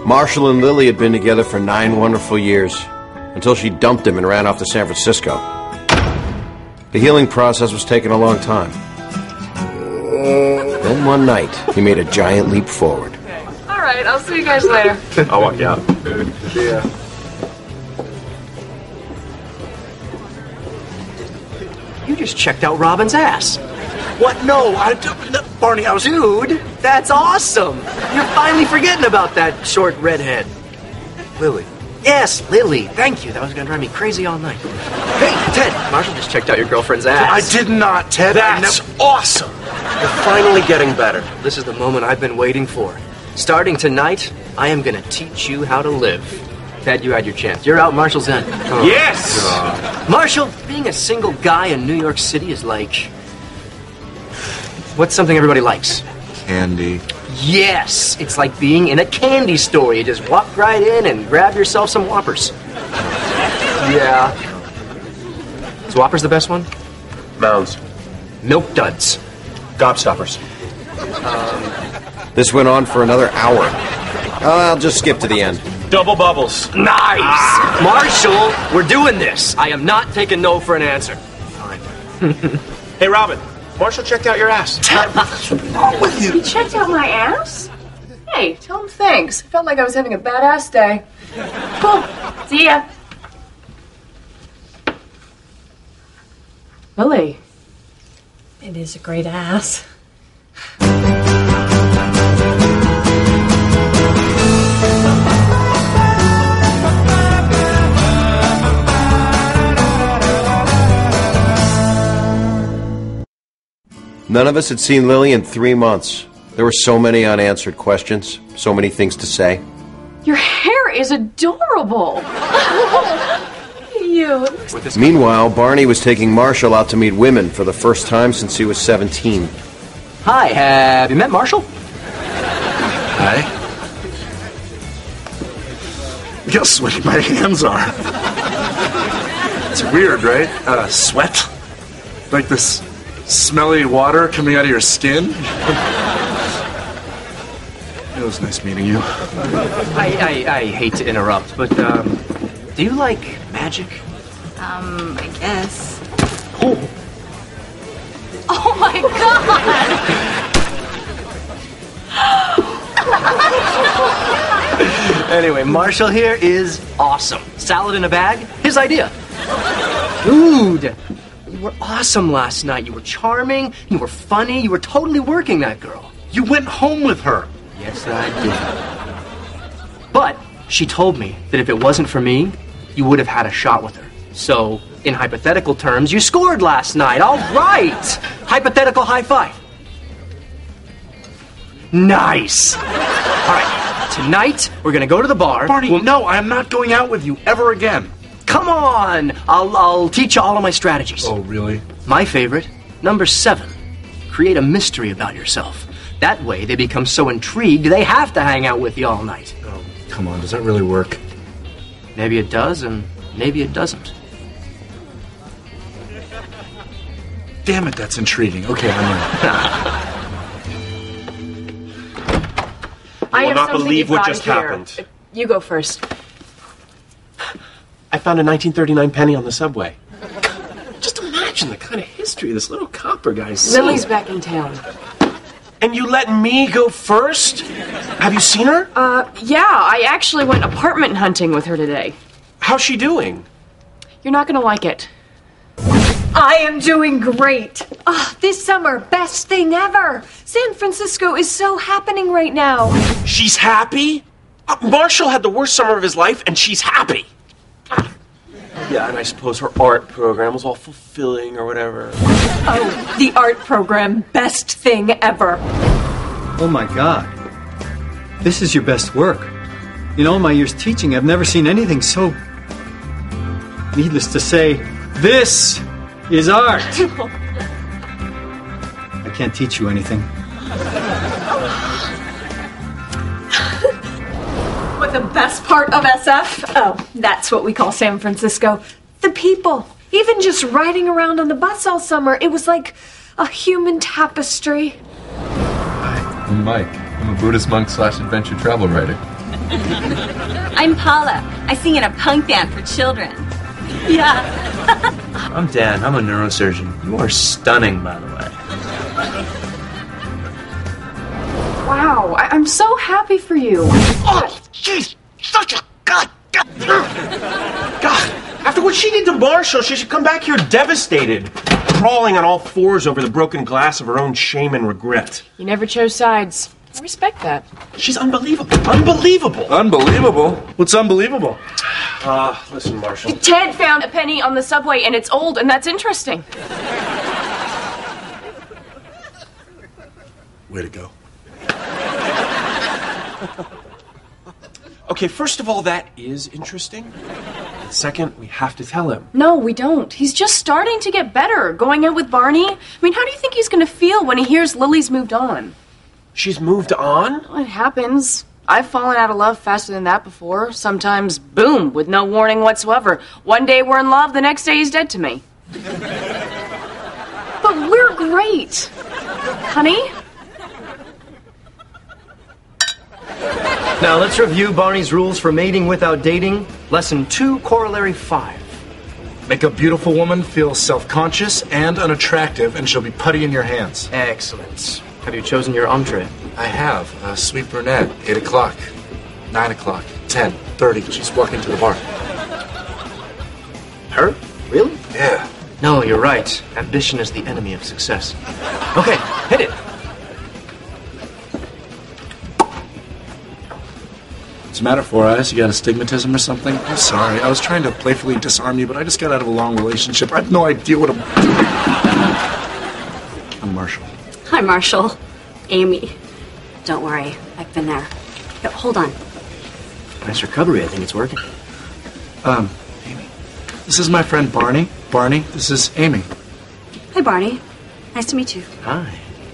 Marshall and Lily had been together for 9 wonderful years, until she dumped him and ran off to San Francisco. The healing process was taking a long time. Then one night, he made a giant leap forward. All right, I'll see you guys later. I'll walk you out. Yeah. You just checked out Robin's ass. What? No, Barney, I was... Dude, that's awesome. You're finally forgetting about that short redhead. Lily. Yes, Lily. Thank you. That was going to drive me crazy all night. Hey, Ted. Marshall just checked out your girlfriend's ass. I did not, Ted. That's awesome. You're finally getting better. This is the moment I've been waiting for. Starting tonight, I am going to teach you how to live. Ted, you had your chance. You're out, Marshall's in. Oh. Yes! Marshall, being a single guy in New York City is like... What's something everybody likes? Candy. Yes! It's like being in a candy store. You just walk right in and grab yourself some Whoppers. Yeah. Is Whoppers the best one? Mounds. Milk Duds. Gobstoppers. This went on for another hour. I'll just skip to the end. Double bubbles. Nice! Marshall, we're doing this. I am not taking no for an answer. Fine. Hey, Robin. Marshall checked out your ass. What's wrong with you? You checked out my ass? Hey, tell him thanks. Felt like I was having a badass day. Cool. See ya. Lily. It is a great ass. None of us had seen Lily in 3 months. There were so many unanswered questions, so many things to say. Your hair is adorable. You. Meanwhile, Barney was taking Marshall out to meet women for the first time since he was 17. Hi, have you met Marshall? Hi. Look how sweaty my hands are. It's weird, right? Sweat? Like this smelly water coming out of your skin? It was nice meeting you. I hate to interrupt, but, do you like magic? I guess. Oh. Oh my god! Anyway, Marshall here is awesome. Salad in a bag, his idea. Dude, you were awesome last night. You were charming, you were funny, you were totally working that girl. You went home with her. Yes, I did. But she told me that if it wasn't for me, you would have had a shot with her. So, in hypothetical terms, you scored last night. All right. Hypothetical high five. Nice. All right. Tonight, we're going to go to the bar. Barney, no, I am not going out with you ever again. Come on. I'll teach you all of my strategies. Oh, really? My favorite, number 7. Create a mystery about yourself. That way, they become so intrigued, they have to hang out with you all night. Oh, come on. Does that really work? Maybe it does, and maybe it doesn't. Damn it, that's intriguing. Okay, I'm I will not believe what just here. happened. You go first. I found a 1939 penny on the subway. Just imagine the kind of history this little copper guy's seen. Lily's back in town. And you let me go first? Have you seen her? Yeah, I actually went apartment hunting with her today. How's she doing? You're not gonna like it. I am doing great. This summer, best thing ever. San Francisco is so happening right now. She's happy? Marshall had the worst summer of his life, and she's happy. Yeah, and I suppose her art program was all fulfilling or whatever. Oh, the art program, best thing ever. Oh my God. This is your best work. In all my years teaching, I've never seen anything so... Needless to say, this is art. I can't teach you anything. But the best part of SF? Oh, that's what we call San Francisco. The people. Even just riding around on the bus all summer, it was like a human tapestry. Hi, I'm Mike. I'm a Buddhist monk / adventure travel writer. I'm Paula. I sing in a punk band for children. Yeah. I'm Dan. I'm a neurosurgeon. You are stunning, by the way. Wow, I'm so happy for you. Oh, she's such a God. After what she did to Marshall, she should come back here devastated, crawling on all fours over the broken glass of her own shame and regret. You never chose sides. I respect that. She's unbelievable. Unbelievable. Unbelievable? What's unbelievable? Listen, Marshall. Ted found a penny on the subway and it's old, and that's interesting. Way to go. Okay, first of all, that is interesting. And second, we have to tell him. No, we don't. He's just starting to get better. Going out with Barney. I mean, how do you think he's going to feel when he hears Lily's moved on? She's moved on? Well, it happens. I've fallen out of love faster than that before. Sometimes, boom, with no warning whatsoever. One day we're in love, the next day he's dead to me. But we're great. Honey? Now let's review Barney's rules for mating without dating. Lesson 2, Corollary 5. Make a beautiful woman feel self-conscious and unattractive, and she'll be putty in your hands. Excellent. Have you chosen your entree? I have. A sweet brunette, 8 o'clock, 9 o'clock, 10:30. She's walking to the bar. Her? Really? Yeah. No, you're right. Ambition is the enemy of success. Okay, hit it. What's the matter, Four Eyes? You got astigmatism or something? I'm sorry. I was trying to playfully disarm you, but I just got out of a long relationship. I have no idea what I'm doing. I'm Marshall. Hi, Marshall. Amy. Don't worry. I've been there. Yo, hold on. Nice recovery. I think it's working. Amy. This is my friend Barney. Barney, this is Amy. Hi, Barney. Nice to meet you. Hi.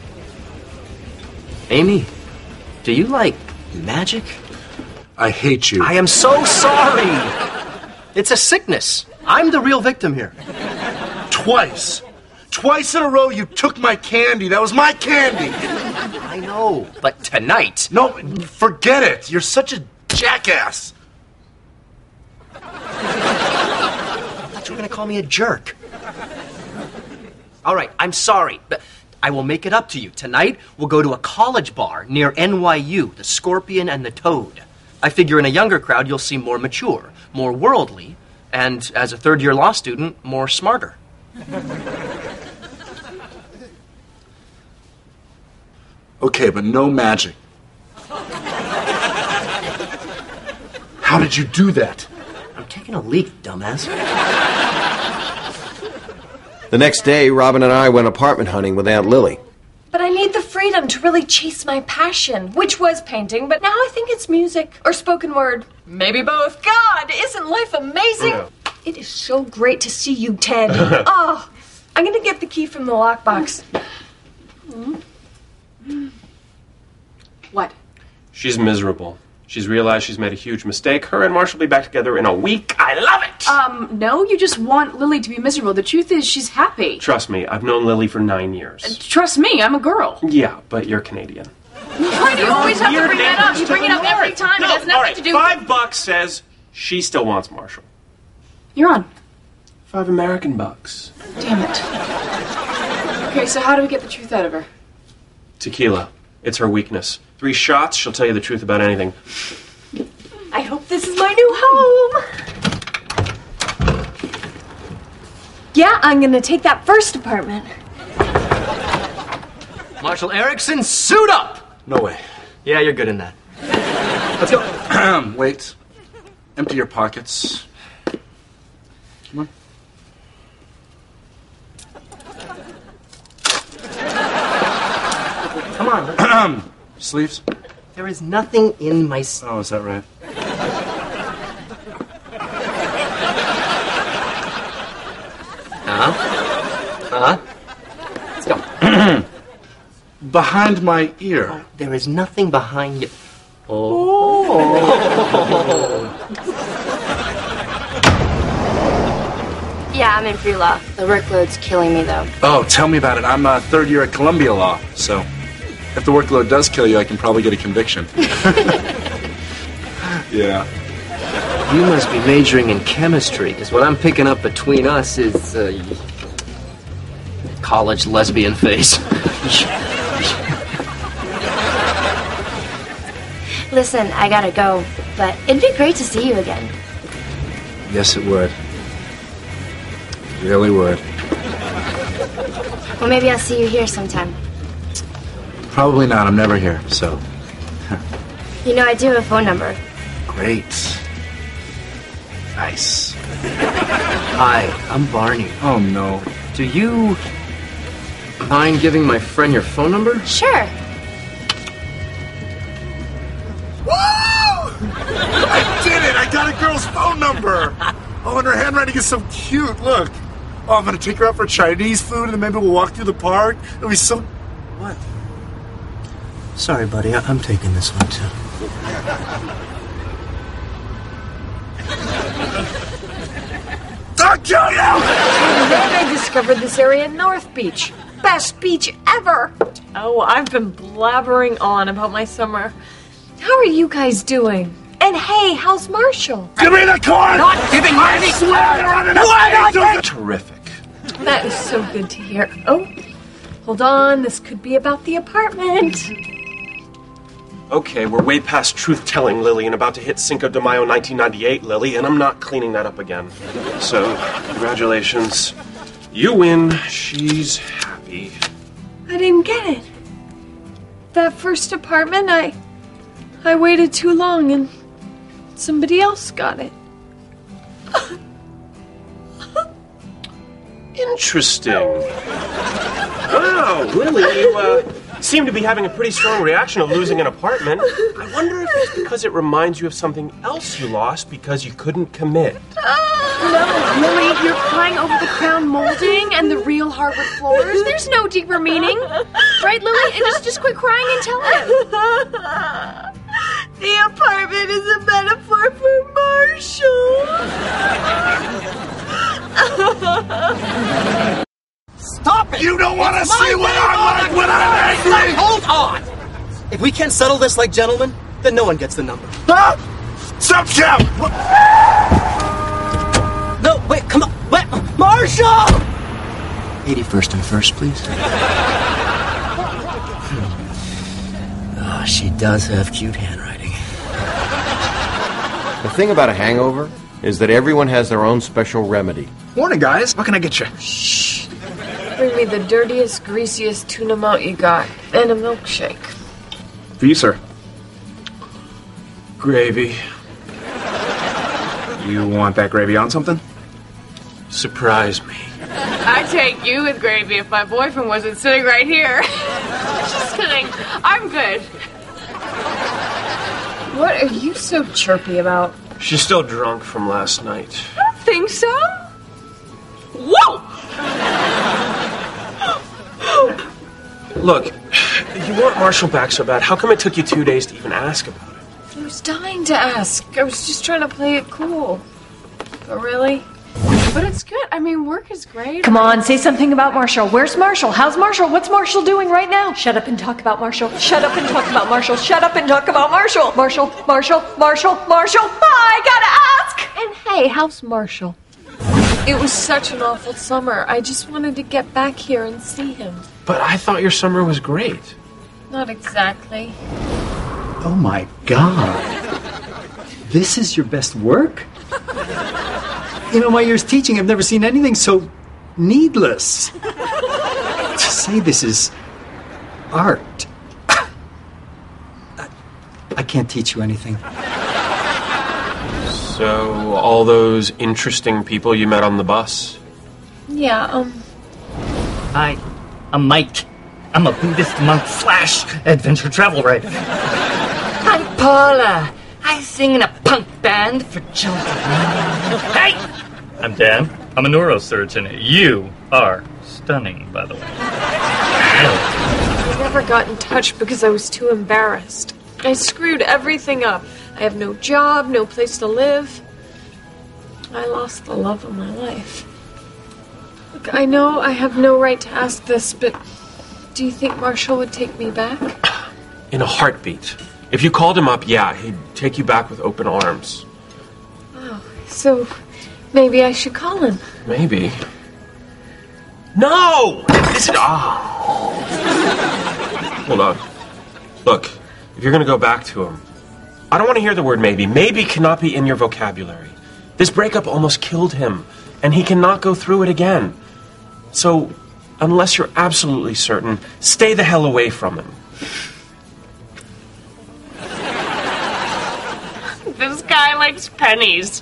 Amy, do you like magic? I hate you. I am so sorry. It's a sickness. I'm the real victim here. Twice in a row you took my candy. That was my candy. I know, but tonight... No, forget it. You're such a jackass. I thought you were going to call me a jerk. All right, I'm sorry, but I will make it up to you. Tonight, we'll go to a college bar near NYU, the Scorpion and the Toad. I figure in a younger crowd, you'll seem more mature, more worldly, and as a third-year law student, more smarter. Okay, but no magic. How did you do that? I'm taking a leak, dumbass. The next day, Robin and I went apartment hunting with Aunt Lily. But I need the freedom to really chase my passion, which was painting, but now I think it's music or spoken word. Maybe both. God, isn't life amazing? Yeah. It is so great to see you, Ted. Oh, I'm going to get the key from the lockbox. What? She's miserable. She's realized she's made a huge mistake. Her and Marshall will be back together in a week. I love it! No, you just want Lily to be miserable. The truth is, she's happy. Trust me, I've known Lily for 9 years. Trust me, I'm a girl. Yeah, but you're Canadian. Why do you always have to bring that up? You bring it up every time. It has nothing to do with... $5 says she still wants Marshall. You're on. $5 American bucks. Damn it. Okay, so how do we get the truth out of her? Tequila. It's her weakness. 3 shots, she'll tell you the truth about anything. I hope this is my new home. Yeah, I'm going to take that first apartment. Marshall Erickson, suit up! No way. Yeah, you're good in that. Let's go. Wait. Empty your pockets. Come on. Come on. Sleeves? There is nothing in my... Oh, is that right? Let's go. Behind my ear. There is nothing behind you. Yeah, I'm in pre-law. The workload's killing me, though. Oh, tell me about it. I'm third year at Columbia Law, so if the workload does kill you, I can probably get a conviction. Yeah. You must be majoring in chemistry, because what I'm picking up between us is, college lesbian face. Listen, I gotta go, but it'd be great to see you again. Yes, it would. Really would. Well, maybe I'll see you here sometime. Probably not. I'm never here, so. You know, I do have a phone number. Great. Nice. Hi, I'm Barney. Oh, no. Do you mind giving my friend your phone number? Sure. Woo! I did it! I got a girl's phone number! Oh, and her handwriting is so cute. Look. Oh, I'm going to take her out for Chinese food, and then maybe we'll walk through the park. It'll be so... What? Sorry, buddy. I'm taking this one, too. I'll kill you! And then I discovered this area in North Beach. Best beach ever! Oh, I've been blabbering on about my summer. How are you guys doing? And hey, how's Marshall? Give me the cord! Not giving her any... Terrific. That is so good to hear. Oh, hold on. This could be about the apartment. Okay, we're way past truth-telling, Lily, and about to hit Cinco de Mayo 1998, Lily, and I'm not cleaning that up again. So, congratulations. You win. She's happy. I didn't get it. That first apartment, I waited too long and somebody else got it. Interesting. Wow, Lily, you seem to be having a pretty strong reaction of losing an apartment. I wonder if it's because it reminds you of something else you lost because you couldn't commit. No, Lily, you're crying over the crown molding and the real hardwood floors. There's no deeper meaning. Right, Lily? And just quit crying and tell him. The apartment is a metaphor for Marshall. Stop it! You don't want to see what I'm like when I'm angry! Hold on! If we can't settle this like gentlemen, then no one gets the number. Huh? Stop, Jeff! No, wait, come on. Wait, Marshall! 81st and 1st, please. Oh, she does have cute handwriting. The thing about a hangover is that everyone has their own special remedy. Morning, guys. What can I get you? Shh. Bring me the dirtiest, greasiest tuna melt you got, and a milkshake. For you, sir. Gravy. You want that gravy on something? Surprise me. I'd take you with gravy if my boyfriend wasn't sitting right here. Just kidding. I'm good. What are you so chirpy about? She's still drunk from last night. I don't think so. Whoa! Look, you want Marshall back so bad. How come it took you 2 days to even ask about it? I was dying to ask. I was just trying to play it cool. But really? But it's good. I mean, work is great. Come on, say something about Marshall. Where's Marshall? How's Marshall? What's Marshall doing right now? Shut up and talk about Marshall. Shut up and talk about Marshall. Shut up and talk about Marshall. Marshall, Marshall, Marshall, Marshall. I gotta ask! And hey, how's Marshall? It was such an awful summer. I just wanted to get back here and see him. But I thought your summer was great. Not exactly. Oh my God. This is your best work? In all my years teaching, I've never seen anything so needless. To say this is art. I can't teach you anything. So, all those interesting people you met on the bus? Yeah, Hi, I'm Mike. I'm a Buddhist monk / adventure travel writer. I'm Paula. I sing in a punk band for children. Hey! I'm Dan. I'm a neurosurgeon. You are stunning, by the way. I never got in touch because I was too embarrassed. I screwed everything up. I have no job, no place to live. I lost the love of my life. Look, I know I have no right to ask this, but do you think Marshall would take me back? In a heartbeat. If you called him up, yeah, he'd take you back with open arms. Oh, so maybe I should call him. Maybe. No! Listen, Hold on. Look, if you're gonna go back to him, I don't want to hear the word maybe. Maybe cannot be in your vocabulary. This breakup almost killed him, and he cannot go through it again. So, unless you're absolutely certain, stay the hell away from him. This guy likes pennies.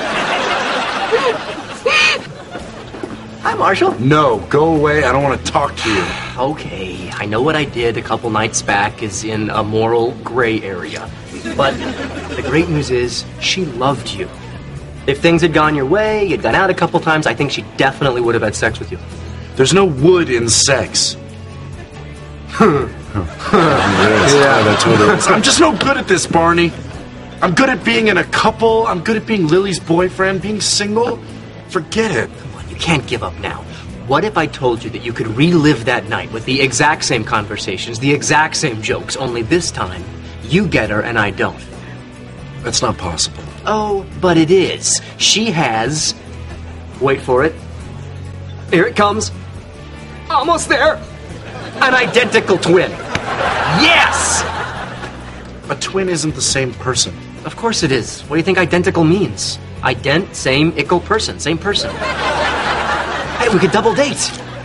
Hi, Marshall. No, go away. I don't want to talk to you. Okay, I know what I did a couple nights back is in a moral gray area. But the great news is, she loved you. If things had gone your way, you'd gone out a couple times, I think she definitely would have had sex with you. There's no wood in sex. Yeah, that's what it is. I'm just no good at this, Barney. I'm good at being in a couple. I'm good at being Lily's boyfriend. Being single, forget it. Come on, you can't give up now. What if I told you that you could relive that night with the exact same conversations, the exact same jokes, only this time, you get her and I don't? That's not possible. Oh, but it is. She has... Wait for it. Here it comes. Almost there. An identical twin. Yes! A twin isn't the same person. Of course it is. What do you think identical means? Ident, same, ickle, person. Same person. Hey, we could double date.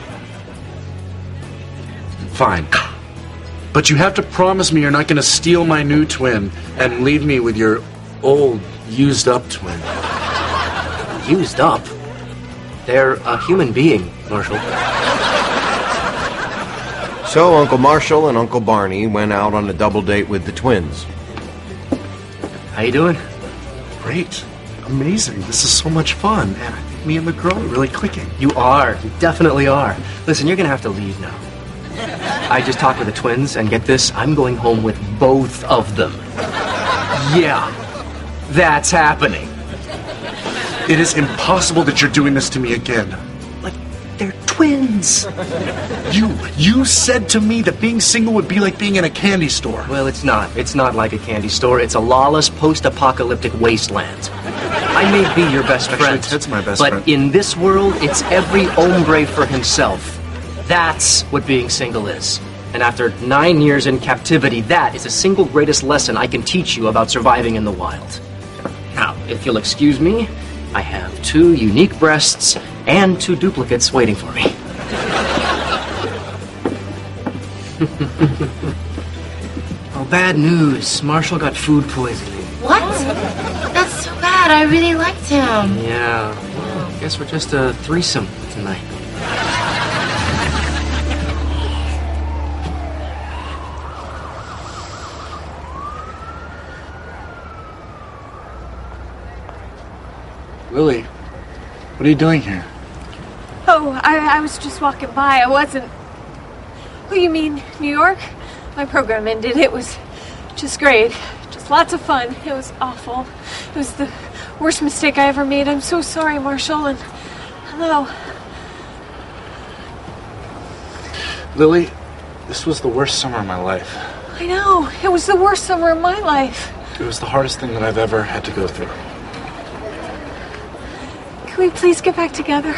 Fine. But you have to promise me you're not going to steal my new twin and leave me with your old, used-up twin. Used up? They're a human being, Marshall. So Uncle Marshall and Uncle Barney went out on a double date with the twins. How you doing? Great. Amazing. This is so much fun. And I think me and the girl are really clicking. You are. You definitely are. Listen, you're going to have to leave now. I just talked with the twins, and get this, I'm going home with both of them. Yeah, that's happening. It is impossible that you're doing this to me again. Like, they're twins. You said to me that being single would be like being in a candy store. Well, it's not. It's not like a candy store. It's a lawless, post-apocalyptic wasteland. I may be your best friend. Actually, Ted's my best friend. But in this world, it's every hombre for himself. That's what being single is. And after 9 years in captivity, that is the single greatest lesson I can teach you about surviving in the wild. Now, if you'll excuse me, I have 2 unique breasts and 2 duplicates waiting for me. Oh, bad news. Marshall got food poisoning. What? That's so bad. I really liked him. Yeah. Well, I guess we're just a threesome tonight. Lily, what are you doing here? Oh, I was just walking by. I wasn't... Oh, you mean New York? My program ended. It was just great. Just lots of fun. It was awful. It was the worst mistake I ever made. I'm so sorry, Marshall, and hello. Lily, this was the worst summer of my life. I know. It was the worst summer of my life. It was the hardest thing that I've ever had to go through. Can we please get back together?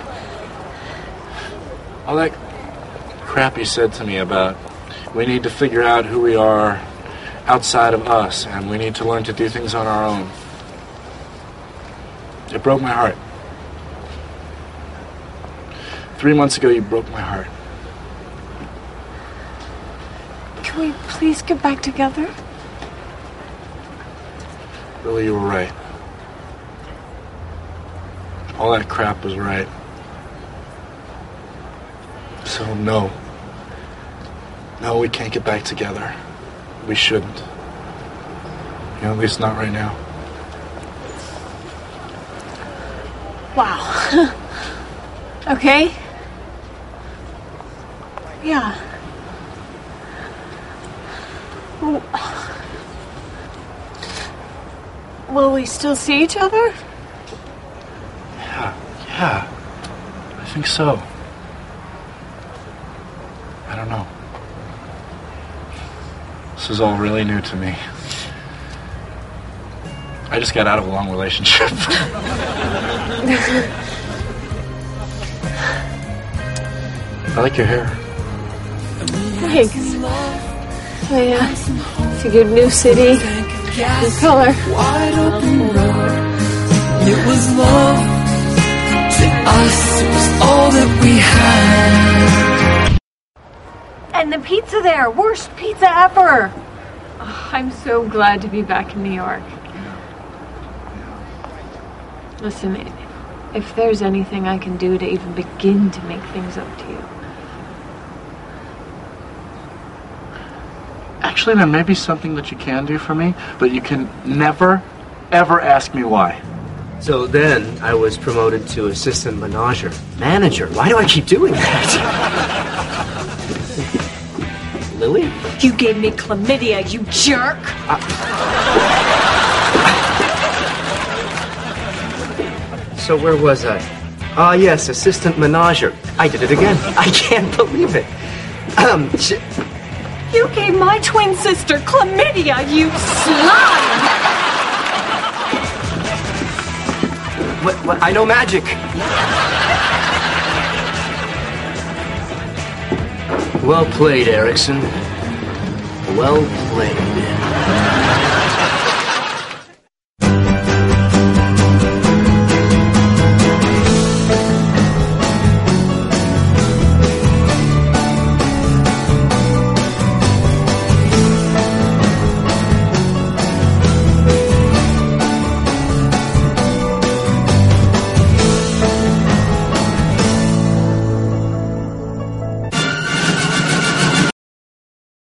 All that crap you said to me about we need to figure out who we are outside of us and we need to learn to do things on our own. It broke my heart. 3 months ago, you broke my heart. Can we please get back together? Lily, you were right. All that crap was right. So, no. No, we can't get back together. We shouldn't. You know, at least not right now. Wow. Okay. Yeah. Will we still see each other? Yeah. I think so. I don't know. This is all really new to me. I just got out of a long relationship. I like your hair. Thanks. Oh yeah, it's a good new city, new color. Wide open road. It was love to us. It was all that we had. And the pizza there, worst pizza ever. Oh, I'm so glad to be back in New York. Listen, if there's anything I can do to even begin to make things up to you. Actually, there may be something that you can do for me, but you can never, ever ask me why. So then I was promoted to assistant manager. Why do I keep doing that? Lily? You gave me chlamydia, you jerk! So where was I? Ah, yes, assistant manager. I did it again. I can't believe it. You gave my twin sister chlamydia, you slime! What? I know magic. Well played, Erickson. Well played.